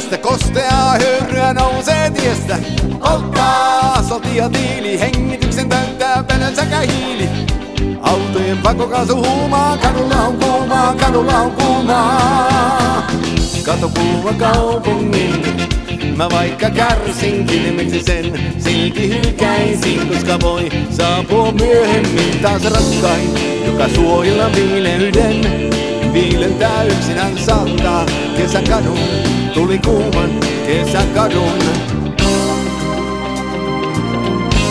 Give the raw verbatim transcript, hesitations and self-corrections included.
Tästä kosteaa höyryä nousee tiestä. Polttaa asfaltti ja tiili, hengityksen täyttää pelönsäkä hiili. Autojen pakokaasu huumaa, kadulla on kuumaa, kadulla on kuumaa. Kato kuuma kaupungin, mä vaikka kärsinkin, miksi sen silti hylkäisin, koska voi saapua myöhemmin taas rakkain, joka suojella viileyden. Viilentää yksinään saattaa kesän kadun, tuli kuuman kesän kadun.